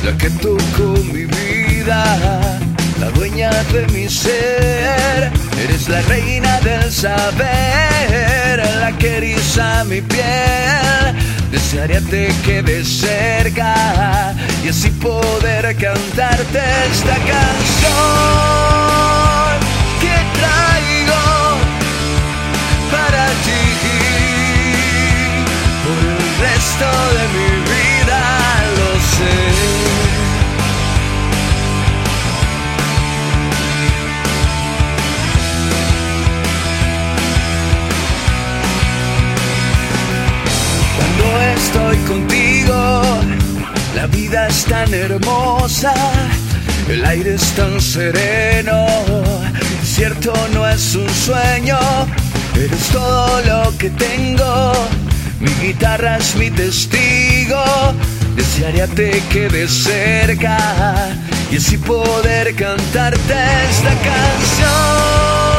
la que tocó mi vida, la dueña de mi ser. Eres la reina del saber, la que eriza mi piel. Desearía te quedes cerca y así poder cantarte esta canción que traigo para ti por el resto de mi vida, lo sé. Cuando estoy contigo, la vida es tan hermosa, el aire es tan sereno, cierto no es un sueño, eres todo lo que tengo, mi guitarra es mi testigo, desearía te quedes cerca y así poder cantarte esta canción